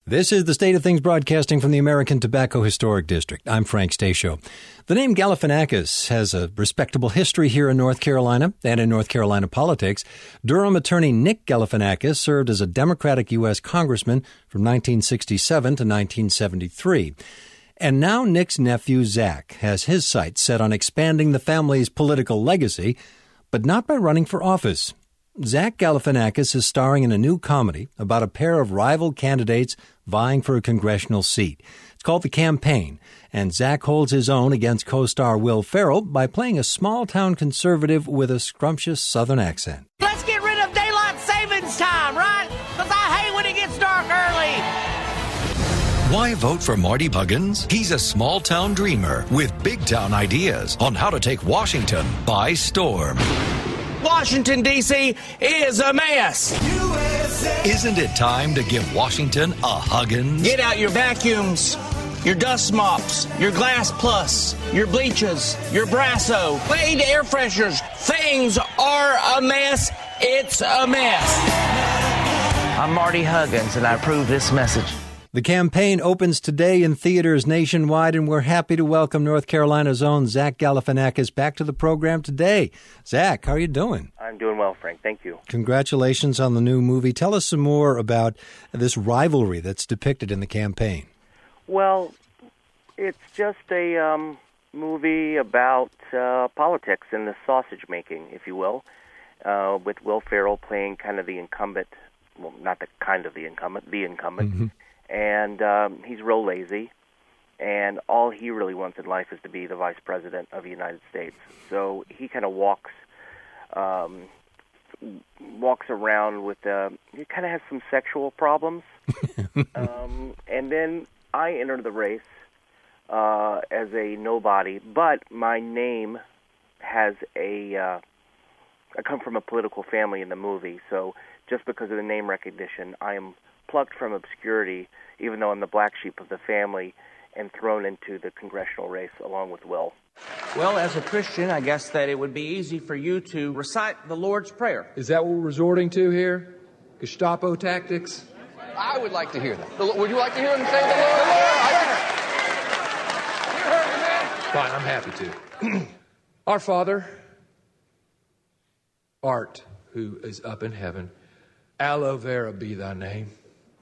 This is the State of Things broadcasting from the American Tobacco Historic District. I'm Frank Stasio. The name Galifianakis has a respectable history here in North Carolina and in North Carolina politics. Durham attorney Nick Galifianakis served as a Democratic U.S. congressman from 1967 to 1973. And now Nick's nephew, Zach, has his sights set on expanding the family's political legacy, but not by running for office. Zach Galifianakis is starring in a new comedy about a pair of rival candidates vying for a congressional seat. It's called The Campaign, and Zach holds his own against co-star Will Ferrell by playing a small-town conservative with a scrumptious Southern accent. Let's get rid of daylight savings time, right? Because I hate when it gets dark early. Why vote for Marty Huggins? He's a small-town dreamer with big-town ideas on how to take Washington by storm. Washington, D.C. is a mess. USA. Isn't it time to give Washington a Huggins? Get out your vacuums, your dust mops, your Glass Plus, your bleaches, your Brasso, Wade air fresheners. Things are a mess. It's a mess. I'm Marty Huggins, and I approve this message. The Campaign opens today in theaters nationwide, and we're happy to welcome North Carolina's own Zach Galifianakis back to the program today. Zach, how are you doing? I'm doing well, Frank. Thank you. Congratulations on the new movie. Tell us some more about this rivalry that's depicted in The Campaign. Well, it's just a movie about politics and the sausage making, if you will, with Will Ferrell playing kind of the incumbent, well, not the kind of the incumbent, the incumbent. Mm-hmm. And he's real lazy, and all he really wants in life is to be the vice president of the United States. So he kind of walks around with he kind of has some sexual problems. And then I enter the race as a nobody, but my name has I come from a political family in the movie, so just because of the name recognition, I am plucked from obscurity, even though I'm the black sheep of the family, and thrown into the congressional race along with Will. Well, as a Christian, I guess that it would be easy for you to recite the Lord's Prayer. Is that what we're resorting to here? Gestapo tactics? I would like to hear that. Would you like to hear him say the Lord? You heard me, man. Fine, I'm happy to. Our Father, art who is up in heaven, aloe vera be thy name.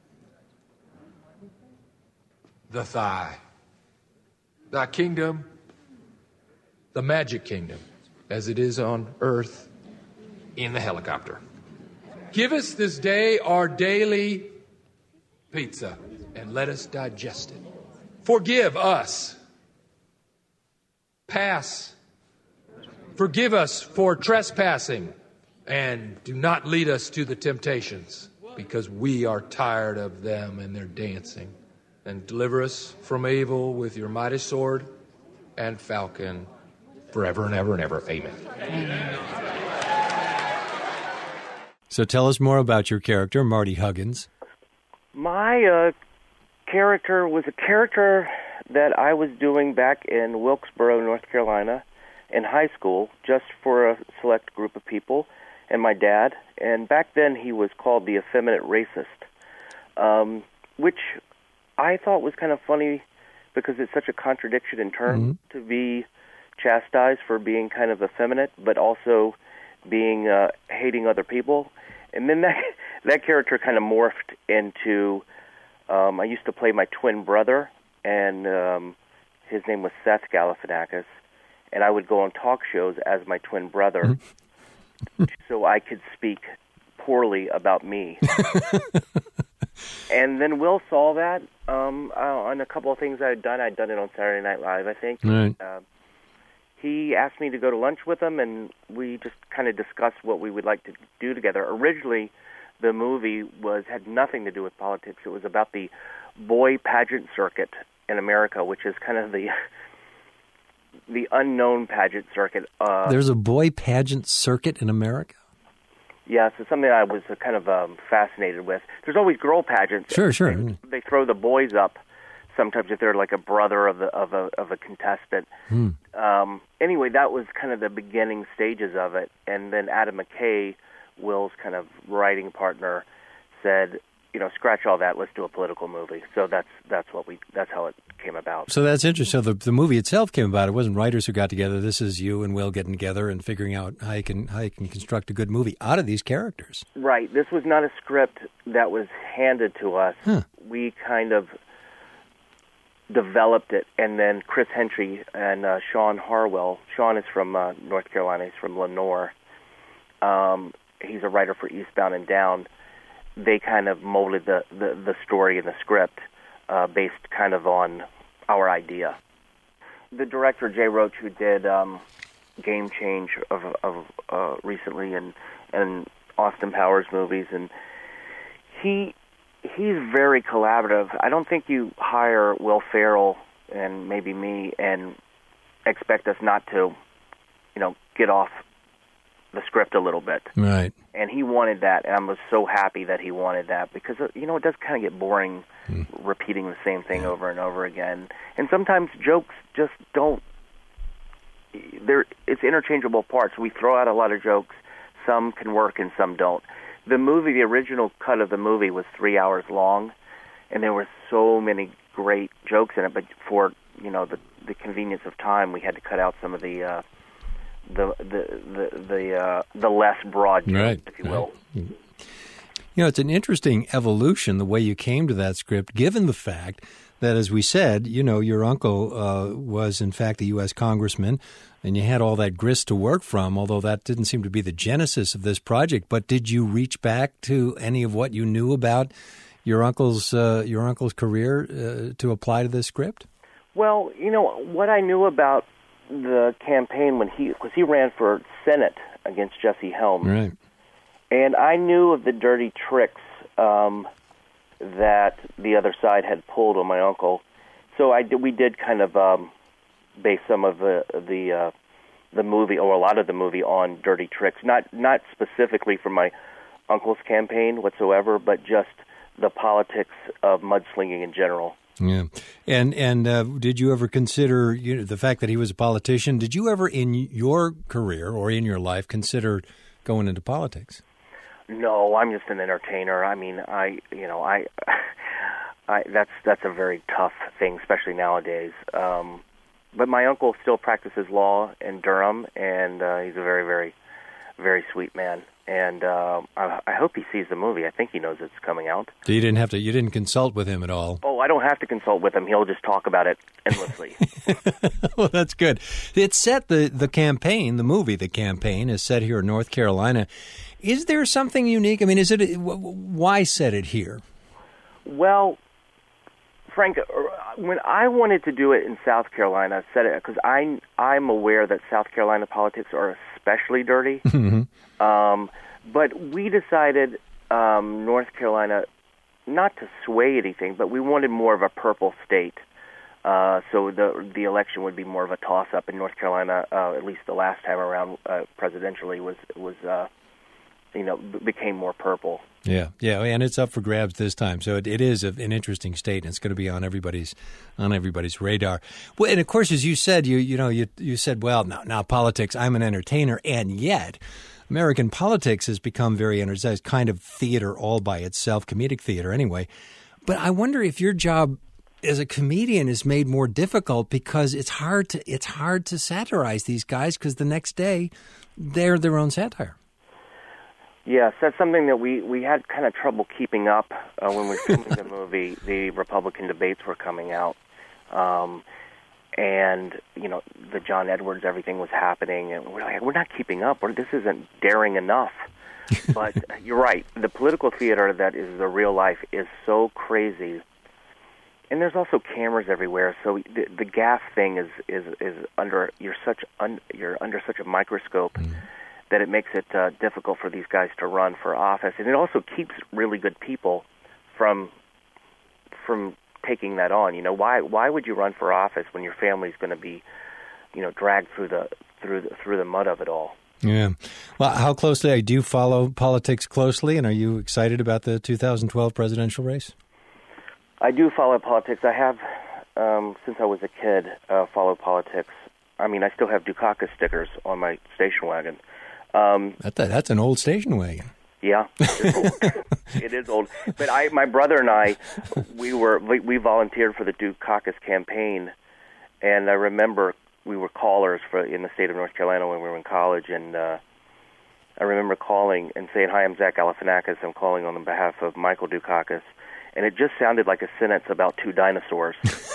The thigh. Thy kingdom, the magic kingdom, as it is on earth in the helicopter. Give us this day our daily pizza, and let us digest it. Forgive us. Forgive us for trespassing, and do not lead us to the temptations, because we are tired of them and their dancing. And deliver us from evil with your mighty sword and falcon, forever and ever and ever. Amen. So tell us more about your character, Marty Huggins. My character was a character that I was doing back in Wilkesboro, North Carolina, in high school, just for a select group of people, and my dad. And back then he was called the effeminate racist, which I thought was kind of funny because it's such a contradiction in terms to be chastised for being kind of effeminate, but also being hating other people. And then that character kind of morphed into, I used to play my twin brother, and his name was Seth Galifianakis, and I would go on talk shows as my twin brother so I could speak poorly about me. And then Will saw that on a couple of things I'd done. I'd done it on Saturday Night Live, I think. Right. He asked me to go to lunch with him, and we just kind of discussed what we would like to do together. Originally, the movie had nothing to do with politics. It was about the boy pageant circuit in America, which is kind of the unknown pageant circuit. There's a boy pageant circuit in America? Yeah, so something I was kind of fascinated with. There's always girl pageants. Sure. They throw the boys up sometimes if they're like a brother of a contestant. Anyway, that was kind of the beginning stages of it. And then Adam McKay, Will's kind of writing partner, said, scratch all that. Let's do a political movie. So that's how it came about. So that's interesting. So the movie itself came about. It wasn't writers who got together. This is you and Will getting together and figuring out how you can construct a good movie out of these characters. Right. This was not a script that was handed to us. Huh. We kind of developed it, and then Chris Hentry and Sean Harwell. Sean is from North Carolina. He's from Lenore. He's a writer for Eastbound and Down. They kind of molded the story and the script based kind of on our idea. The director, Jay Roach, who did Game Change of recently and Austin Powers movies, and he's very collaborative. I don't think you hire Will Ferrell and maybe me and expect us not to, get off the script a little bit. Right. And he wanted that, and I was so happy that he wanted that because, it does kind of get boring repeating the same thing over and over again. And sometimes jokes just don't, it's interchangeable parts. We throw out a lot of jokes. Some can work and some don't. The original cut of the movie was 3 hours long, and there were so many great jokes in it, but for, the convenience of time, we had to cut out some of the less broad jokes, right, if you will. Right. It's an interesting evolution, the way you came to that script, given the fact that, as we said, your uncle was, in fact, a U.S. congressman, and you had all that grist to work from, although that didn't seem to be the genesis of this project. But did you reach back to any of what you knew about your uncle's career to apply to this script? Well, what I knew about the campaign because he ran for Senate against Jesse Helms, right? And I knew of the dirty tricks that the other side had pulled on my uncle. So we did kind of base some of the movie, or a lot of the movie, on dirty tricks. Not specifically for my uncle's campaign whatsoever, but just the politics of mudslinging in general. Yeah, and did you ever consider the fact that he was a politician? Did you ever, in your career or in your life, consider going into politics? No, I'm just an entertainer. I mean, that's a very tough thing, especially nowadays. But my uncle still practices law in Durham, and he's a very, very, very sweet man. And I hope he sees the movie. I think he knows it's coming out. So you didn't consult with him at all? Oh, I don't have to consult with him. He'll just talk about it endlessly. Well, that's good. It's set, the campaign, the movie, The Campaign, is set here in North Carolina. Is there something unique? I mean, why set it here? Well, Frank, when I wanted to do it in South Carolina, I said it because I'm aware that South Carolina politics are especially dirty. Mm-hmm. But we decided North Carolina, not to sway anything, but we wanted more of a purple state. So the election would be more of a toss-up in North Carolina. At least the last time around, presidentially, was became more purple. Yeah, and it's up for grabs this time. So it is an interesting state, and it's going to be on everybody's radar. Well, and of course, as you said, you said, well, now politics. I'm an entertainer, and yet American politics has become very energized, kind of theater all by itself, comedic theater anyway. But I wonder if your job as a comedian is made more difficult because it's hard to satirize these guys because the next day they're their own satire. Yes, that's something that we had kind of trouble keeping up when we were filming the movie. The Republican debates were coming out, and the John Edwards, everything was happening, and we're not keeping up. This isn't daring enough. But you're right. The political theater that is the real life is so crazy, and there's also cameras everywhere. So the gaffe thing is under you're under such a microscope. Mm. That it makes it difficult for these guys to run for office, and it also keeps really good people from taking that on. Why would you run for office when your family's going to be, dragged through the mud of it all? Yeah. Well, how closely do you follow politics closely, and are you excited about the 2012 presidential race? I do follow politics. I have since I was a kid followed politics. I mean, I still have Dukakis stickers on my station wagon. That's an old station wagon. Yeah, it's old. It is old. But my brother and I, we volunteered for the Dukakis campaign, and I remember we were callers in the state of North Carolina when we were in college, and I remember calling and saying, "Hi, I'm Zach Galifianakis. I'm calling on behalf of Michael Dukakis," and it just sounded like a sentence about two dinosaurs.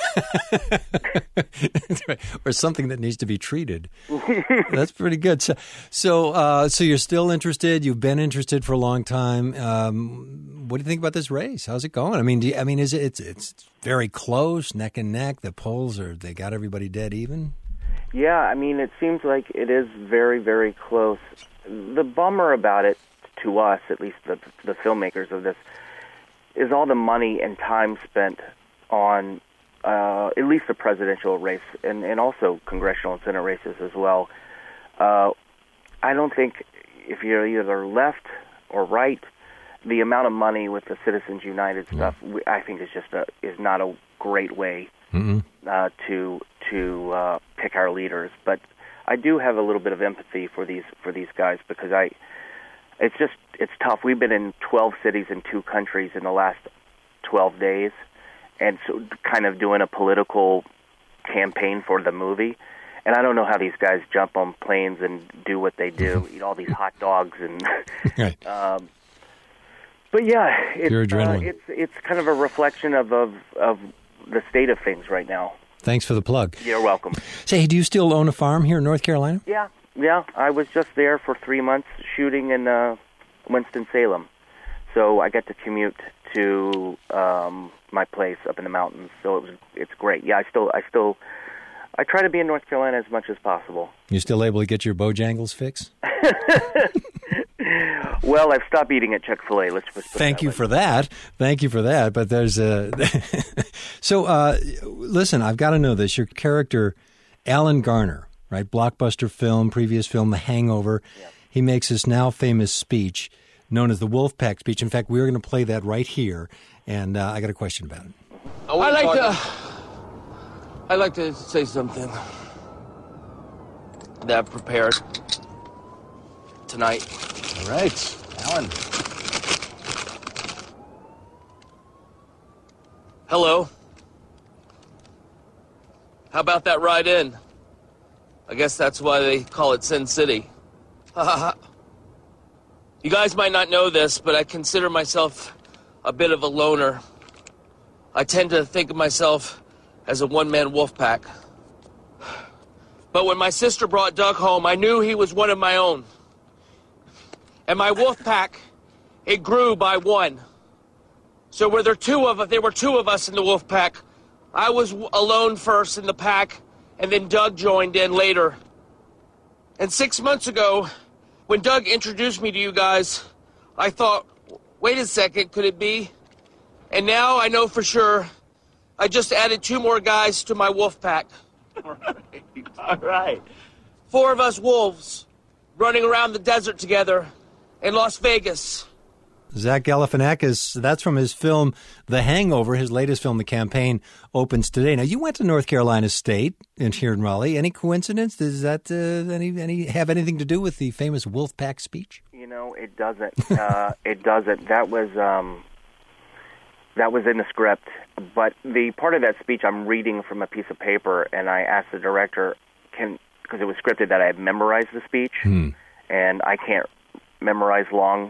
Or something that needs to be treated. That's pretty good. So you're still interested. You've been interested for a long time. What do you think about this race? How's it going? I mean, it's very close, neck and neck. The polls they got everybody dead even. Yeah, I mean, it seems like it is very, very close. The bummer about it, to us, at least the filmmakers of this, is all the money and time spent on at least the presidential race and also congressional and Senate races as well. I don't think if you're either left or right, the amount of money with the Citizens United stuff, I think is not a great way to pick our leaders. But I do have a little bit of empathy for these guys because it's tough. We've been in 12 cities in 2 countries in the last 12 days, and so kind of doing a political campaign for the movie. And I don't know how these guys jump on planes and do what they do, eat all these hot dogs and. Right. But yeah, it's kind of a reflection of the state of things right now. Thanks for the plug. You're welcome. Say, do you still own a farm here in North Carolina? Yeah. I was just there for 3 months shooting in Winston-Salem, so I get to commute to my place up in the mountains. So it's great. Yeah, I try to be in North Carolina as much as possible. You still able to get your Bojangles fix? Well, I've stopped eating at Chick-fil-A. Let's just Thank you for that. But there's a so. Listen, I've got to know this. Your character, Alan Garner, right? Blockbuster film, previous film, The Hangover. Yeah. He makes this now famous speech known as the Wolfpack speech. In fact, we're going to play that right here, and I got a question about it. I'd like to say something that I've prepared tonight. All right, Alan. Hello. How about that ride in? I guess that's why they call it Sin City. You guys might not know this, but I consider myself a bit of a loner. I tend to think of myself as a one-man wolf pack. But when my sister brought Doug home, I knew he was one of my own. And my wolf pack, it grew by one. So there were two of us in the wolf pack. I was alone first in the pack, and then Doug joined in later. And 6 months ago, when Doug introduced me to you guys, I thought, wait a second, could it be? And now I know for sure I just added 2 more guys to my wolf pack. All right. 4 of us wolves running around the desert together in Las Vegas. Zach Galifianakis, that's from his film The Hangover, his latest film. The campaign opens today. Now, you went to North Carolina State here in Raleigh. Any coincidence? Does that have anything to do with the famous Wolfpack speech? You know, it doesn't. It doesn't. That was in the script. But the part of that speech I'm reading from a piece of paper, and I asked the director, because it was scripted, that I had memorized the speech, and I can't memorize long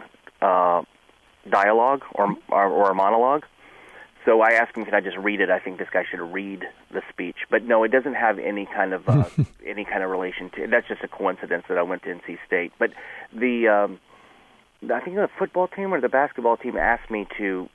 dialogue or a monologue. So I asked him, can I just read it? I think this guy should read the speech. But no, it doesn't have any kind of relation to it. That's just a coincidence that I went to NC State. But I think the football team or the basketball team asked me to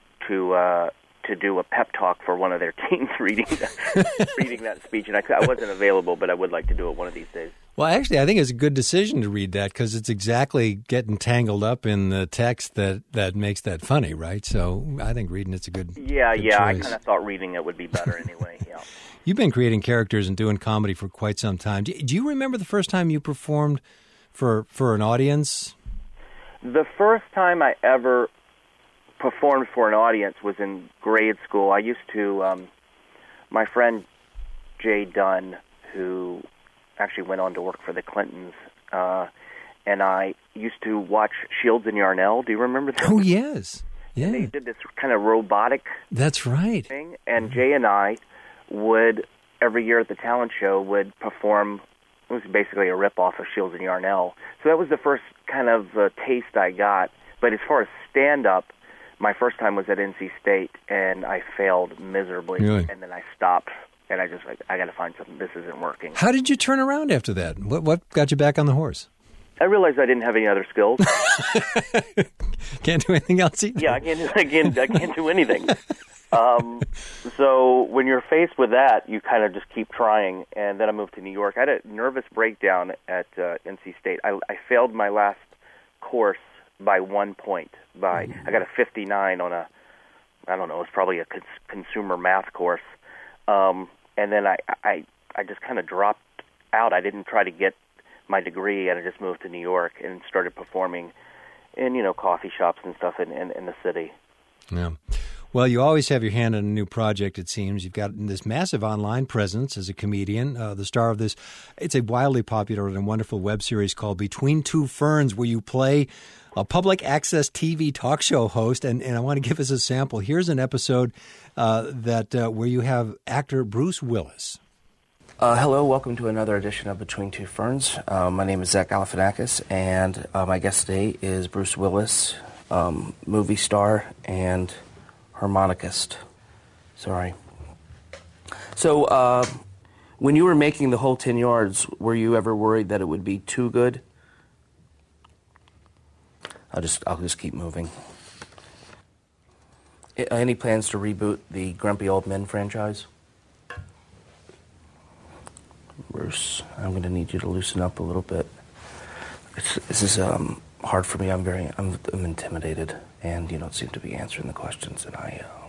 do a pep talk for one of their teams reading that speech, and I wasn't available, but I would like to do it one of these days. Well, actually, I think it's a good decision to read that because it's exactly getting tangled up in the text that makes that funny, right? So I think reading it's a good choice. I kind of thought reading it would be better anyway. Yeah. You've been creating characters and doing comedy for quite some time. Do you remember the first time you performed for an audience? The first time I ever performed for an audience was in grade school. I used to, my friend Jay Dunn, who actually went on to work for the Clintons, and I used to watch Shields and Yarnell. Do you remember that? Oh, yes. Yeah. And they did this kind of robotic That's right. thing, and Jay and I would, every year at the talent show, would perform. It was basically a rip-off of Shields and Yarnell. So that was the first kind of taste I got. But as far as stand-up, my first time was at NC State, and I failed miserably. Really? And then I stopped, and I just I got to find something. This isn't working. How did you turn around after that? What got you back on the horse? I realized I didn't have any other skills. Can't do anything else either. Yeah, I can't do anything. So when you're faced with that, you kind of just keep trying. And then I moved to New York. I had a nervous breakdown at NC State. I failed my last course by 1 point. I got a 59 on a, I don't know, it was probably a consumer math course. And then I just kind of dropped out. I didn't try to get my degree, and I just moved to New York and started performing in, coffee shops and stuff in the city. Yeah. Well, you always have your hand on a new project, it seems. You've got this massive online presence as a comedian, the star of this. It's a wildly popular and wonderful web series called Between Two Ferns, where you play a public access TV talk show host. And I want to give us a sample. Here's an episode where you have actor Bruce Willis. Hello, welcome to another edition of Between Two Ferns. My name is Zach Galifianakis, and my guest today is Bruce Willis, movie star and harmonicist. Sorry. So, when you were making the whole 10 yards, were you ever worried that it would be too good? I'll just keep moving. Any plans to reboot the Grumpy Old Men franchise? Bruce, I'm going to need you to loosen up a little bit. This is hard for me. I'm intimidated, and you don't seem to be answering the questions. And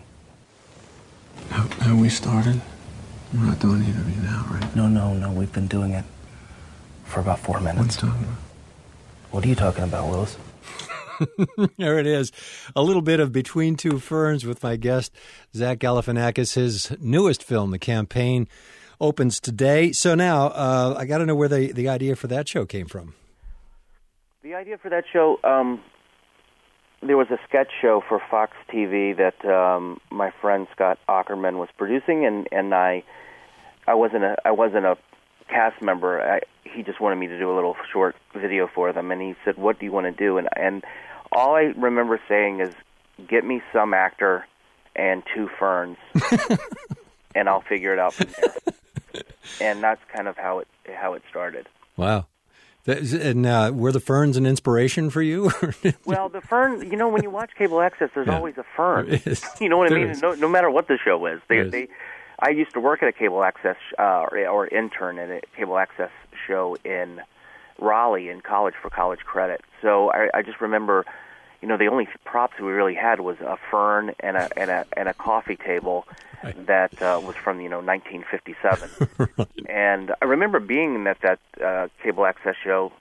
Have we started? We're not doing the interview now, right? No. We've been doing it for about 4 minutes. What are you talking about? What are you talking about, Willis? There it is. A little bit of Between Two Ferns with my guest, Zach Galifianakis. His newest film, The Campaign, opens today. So now, I got to know where the idea for that show came from. The idea for that show, there was a sketch show for Fox TV that my friend Scott Aukerman was producing, and I wasn't a cast member. He just wanted me to do a little short video for them, and he said, "What do you want to do?" And all I remember saying is, "Get me some actor and 2 ferns, and I'll figure it out from there." And that's kind of how it started. Wow. And were the ferns an inspiration for you? Well, the fern, when you watch cable access, there's always a fern. You know what I mean? No matter what the show is. I used to work at a cable access or intern at a cable access show in Raleigh in college for college credit. So I just remember, the only props we really had was a fern and a coffee table that was from 1957. Right. And I remember being at that cable access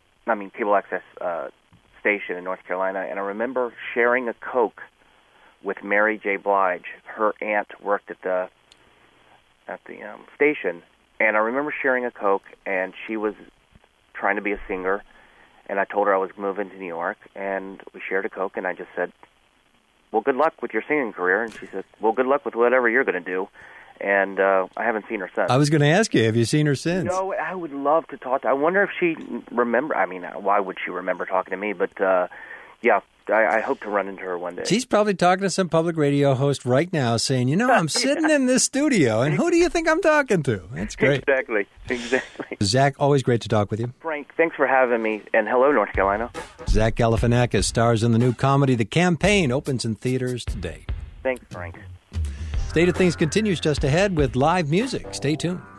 station in North Carolina, and I remember sharing a Coke with Mary J. Blige. Her aunt worked at the station, and I remember sharing a Coke, and she was trying to be a singer, and I told her I was moving to New York, and we shared a Coke, and I just said, "Well, good luck with your singing career," and she said, "Well, good luck with whatever you're going to do," and I haven't seen her since. I was going to ask you, have you seen her since? No, I would love to talk to her. I wonder if she why would she remember talking to me, but yeah, I hope to run into her one day. She's probably talking to some public radio host right now saying, I'm sitting in this studio, and who do you think I'm talking to? That's great. Exactly. Zach, always great to talk with you. Frank, thanks for having me, and hello, North Carolina. Zach Galifianakis stars in the new comedy The Campaign, opens in theaters today. Thanks, Frank. State of Things continues just ahead with live music. Stay tuned.